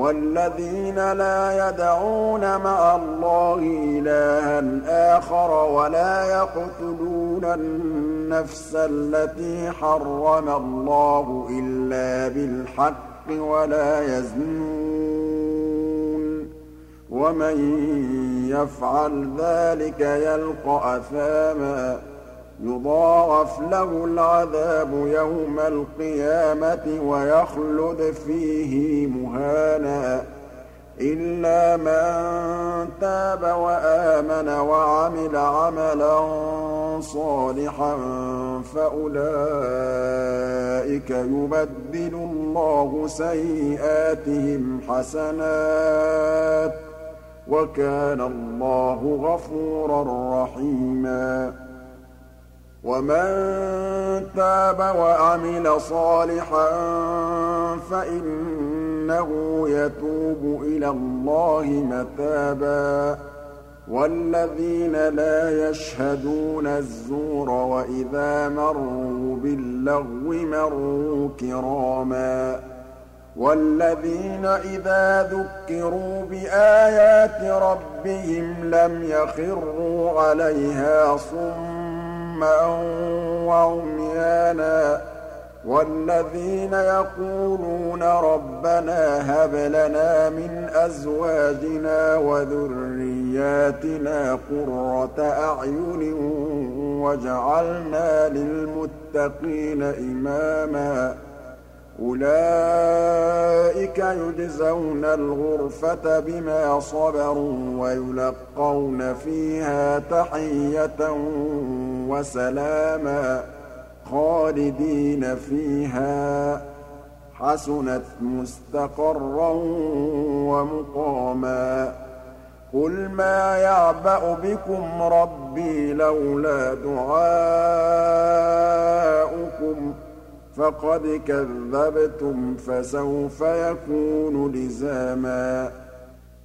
وَالَّذِينَ لَا يَدْعُونَ مَعَ اللَّهِ إِلَٰهًا آخَرَ وَلَا يَقْتُلُونَ النَّفْسَ الَّتِي حَرَّمَ اللَّهُ إِلَّا بِالْحَقِّ وَلَا يَزْنُونَ ۚ وَمَن يَفْعَلْ ذَٰلِكَ يَلْقَ أَثَامًا يُضَاعَفْ لَهُ الْعَذَابُ يَوْمَ الْقِيَامَةِ وَيَخْلُدْ فِيهِ مُهَانًا إِلَّا مَن تَابَ وَآمَنَ وَعَمِلَ عَمَلًا صَالِحًا فَأُولَٰئِكَ يُبَدِّلُ اللَّهُ سَيِّئَاتِهِمْ حَسَنَاتٍ ۗ وَكَانَ اللَّهُ غَفُورًا رَّحِيمًا وَمَن تَابَ وَعَمِلَ صَالِحًا فَإِنَّهُ يَتُوبُ إِلَى اللَّهِ مَتَابًا وَالَّذِينَ لَا يَشْهَدُونَ الزُّورَ وَإِذَا مَرُّوا بِاللَّغْوِ مَرُّوا كِرَامًا وَالَّذِينَ إِذَا ذُكِّرُوا بِآيَاتِ رَبِّهِمْ لَمْ يَخِرُّوا عَلَيْهَا صُمًّا وَعُمْيَانًا وَالَّذِينَ يَقُولُونَ رَبَّنَا هَبْ لَنَا مِنْ أَزْوَاجِنَا وَذُرِّيَّاتِنَا قُرَّةَ أَعْيُنٍ وَاجْعَلْنَا لِلْمُتَّقِينَ إِمَامًا أُولَٰئِكَ يُجْزَوْنَ الْغُرْفَةَ بِمَا صَبَرُوا وَيُلَقَّوْنَ فِيهَا تَحِيَّةً وَسَلَامًا خَالِدِينَ فِيهَا ۚ حَسُنَتْ مُسْتَقَرًّا وَمُقَامًا قُلْ مَا يَعْبَأُ بِكُمْ رَبِّي لَوْلَا دُعَاؤُكُمْ ۖ فَقَدْ كَذَّبْتُمْ فَسَوْفَ يَكُونُ لِزَامًا